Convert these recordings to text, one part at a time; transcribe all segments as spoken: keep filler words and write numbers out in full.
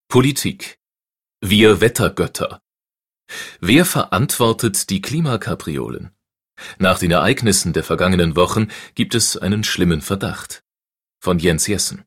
Politik. Wir Wettergötter. Wer verantwortet die Klimakapriolen? Nach den Ereignissen der vergangenen Wochen gibt es einen schlimmen Verdacht. Von Jens Jessen.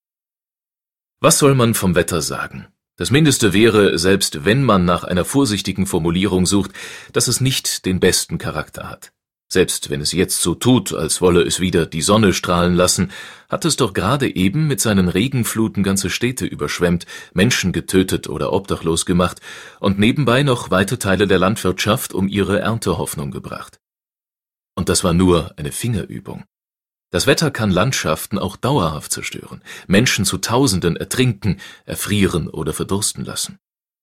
Was soll man vom Wetter sagen? Das Mindeste wäre, selbst wenn man nach einer vorsichtigen Formulierung sucht, dass es nicht den besten Charakter hat. Selbst wenn es jetzt so tut, als wolle es wieder die Sonne strahlen lassen, hat es doch gerade eben mit seinen Regenfluten ganze Städte überschwemmt, Menschen getötet oder obdachlos gemacht und nebenbei noch weite Teile der Landwirtschaft um ihre Erntehoffnung gebracht. Und das war nur eine Fingerübung. Das Wetter kann Landschaften auch dauerhaft zerstören, Menschen zu Tausenden ertrinken, erfrieren oder verdursten lassen.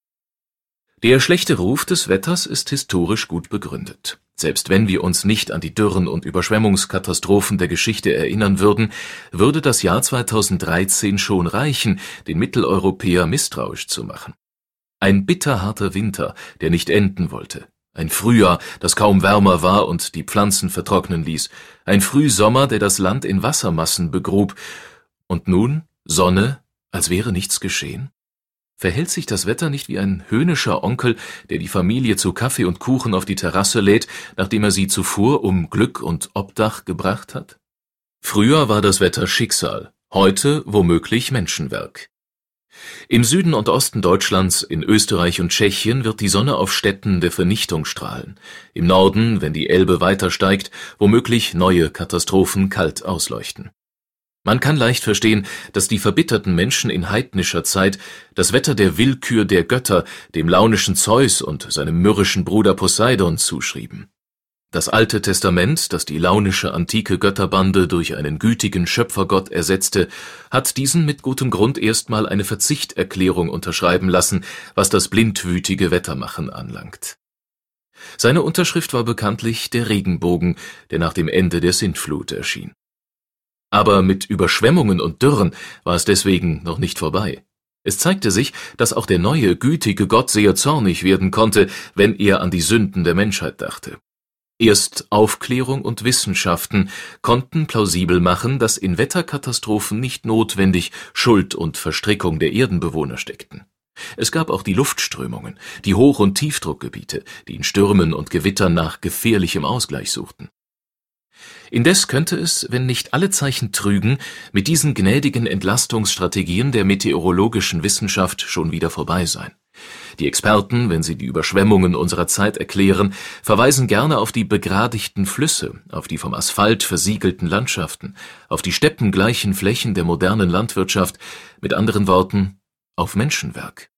Der schlechte Ruf des Wetters ist historisch gut begründet. Selbst wenn wir uns nicht an die Dürren und Überschwemmungskatastrophen der Geschichte erinnern würden, würde das Jahr zweitausenddreizehn schon reichen, den Mitteleuropäer misstrauisch zu machen. Ein bitterharter Winter, der nicht enden wollte. Ein Frühjahr, das kaum wärmer war und die Pflanzen vertrocknen ließ. Ein Frühsommer, der das Land in Wassermassen begrub. Und nun Sonne, als wäre nichts geschehen? Verhält sich das Wetter nicht wie ein höhnischer Onkel, der die Familie zu Kaffee und Kuchen auf die Terrasse lädt, nachdem er sie zuvor um Glück und Obdach gebracht hat? Früher war das Wetter Schicksal, heute womöglich Menschenwerk. Im Süden und Osten Deutschlands, in Österreich und Tschechien wird die Sonne auf Stätten der Vernichtung strahlen. Im Norden, wenn die Elbe weiter steigt, womöglich neue Katastrophen kalt ausleuchten. Man kann leicht verstehen, dass die verbitterten Menschen in heidnischer Zeit das Wetter der Willkür der Götter, dem launischen Zeus und seinem mürrischen Bruder Poseidon zuschrieben. Das Alte Testament, das die launische antike Götterbande durch einen gütigen Schöpfergott ersetzte, hat diesen mit gutem Grund erstmal eine Verzichterklärung unterschreiben lassen, was das blindwütige Wettermachen anlangt. Seine Unterschrift war bekanntlich der Regenbogen, der nach dem Ende der Sintflut erschien. Aber mit Überschwemmungen und Dürren war es deswegen noch nicht vorbei. Es zeigte sich, dass auch der neue, gütige Gott sehr zornig werden konnte, wenn er an die Sünden der Menschheit dachte. Erst Aufklärung und Wissenschaften konnten plausibel machen, dass in Wetterkatastrophen nicht notwendig Schuld und Verstrickung der Erdenbewohner steckten. Es gab auch die Luftströmungen, die Hoch- und Tiefdruckgebiete, die in Stürmen und Gewittern nach gefährlichem Ausgleich suchten. Indes könnte es, wenn nicht alle Zeichen trügen, mit diesen gnädigen Entlastungsstrategien der meteorologischen Wissenschaft schon wieder vorbei sein. Die Experten, wenn sie die Überschwemmungen unserer Zeit erklären, verweisen gerne auf die begradigten Flüsse, auf die vom Asphalt versiegelten Landschaften, auf die steppengleichen Flächen der modernen Landwirtschaft, mit anderen Worten, auf Menschenwerk.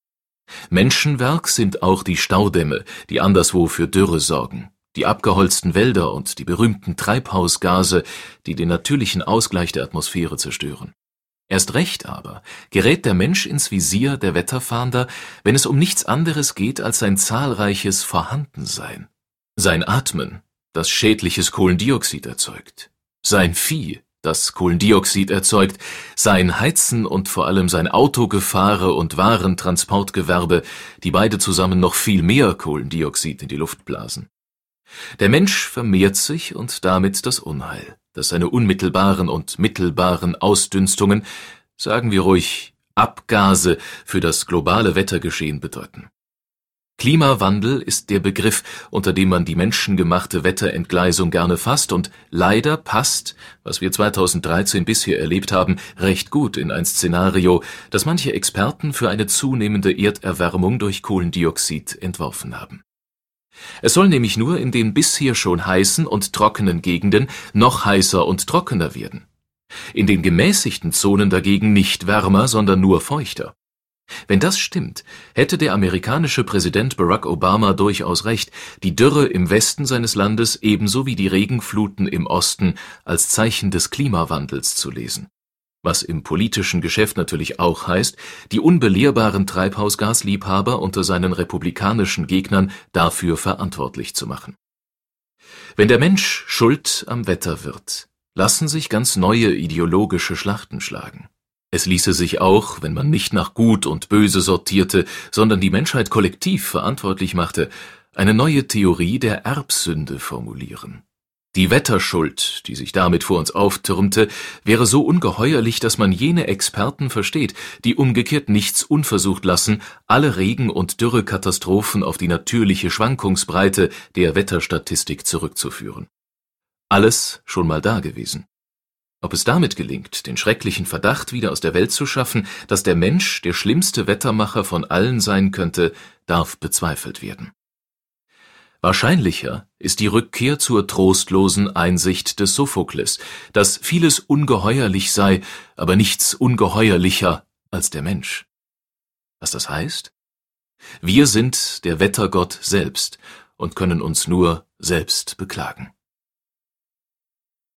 Menschenwerk sind auch die Staudämme, die anderswo für Dürre sorgen. Die abgeholzten Wälder und die berühmten Treibhausgase, die den natürlichen Ausgleich der Atmosphäre zerstören. Erst recht aber gerät der Mensch ins Visier der Wetterfahnder, wenn es um nichts anderes geht als sein zahlreiches Vorhandensein. Sein Atmen, das schädliches Kohlendioxid erzeugt. Sein Vieh, das Kohlendioxid erzeugt. Sein Heizen und vor allem sein Autogefahre und Warentransportgewerbe, die beide zusammen noch viel mehr Kohlendioxid in die Luft blasen. Der Mensch vermehrt sich und damit das Unheil, das seine unmittelbaren und mittelbaren Ausdünstungen, sagen wir ruhig Abgase, für das globale Wettergeschehen bedeuten. Klimawandel ist der Begriff, unter dem man die menschengemachte Wetterentgleisung gerne fasst, und leider passt, was wir zweitausenddreizehn bisher erlebt haben, recht gut in ein Szenario, das manche Experten für eine zunehmende Erderwärmung durch Kohlendioxid entworfen haben. Es soll nämlich nur in den bisher schon heißen und trockenen Gegenden noch heißer und trockener werden. In den gemäßigten Zonen dagegen nicht wärmer, sondern nur feuchter. Wenn das stimmt, hätte der amerikanische Präsident Barack Obama durchaus recht, die Dürre im Westen seines Landes ebenso wie die Regenfluten im Osten als Zeichen des Klimawandels zu lesen. Was im politischen Geschäft natürlich auch heißt, die unbelehrbaren Treibhausgasliebhaber unter seinen republikanischen Gegnern dafür verantwortlich zu machen. Wenn der Mensch schuld am Wetter wird, lassen sich ganz neue ideologische Schlachten schlagen. Es ließe sich auch, wenn man nicht nach Gut und Böse sortierte, sondern die Menschheit kollektiv verantwortlich machte, eine neue Theorie der Erbsünde formulieren. Die Wetterschuld, die sich damit vor uns auftürmte, wäre so ungeheuerlich, dass man jene Experten versteht, die umgekehrt nichts unversucht lassen, alle Regen- und Dürrekatastrophen auf die natürliche Schwankungsbreite der Wetterstatistik zurückzuführen. Alles schon mal dagewesen. Ob es damit gelingt, den schrecklichen Verdacht wieder aus der Welt zu schaffen, dass der Mensch der schlimmste Wettermacher von allen sein könnte, darf bezweifelt werden. Wahrscheinlicher ist die Rückkehr zur trostlosen Einsicht des Sophokles, dass vieles ungeheuerlich sei, aber nichts ungeheuerlicher als der Mensch. Was das heißt? Wir sind der Wettergott selbst und können uns nur selbst beklagen.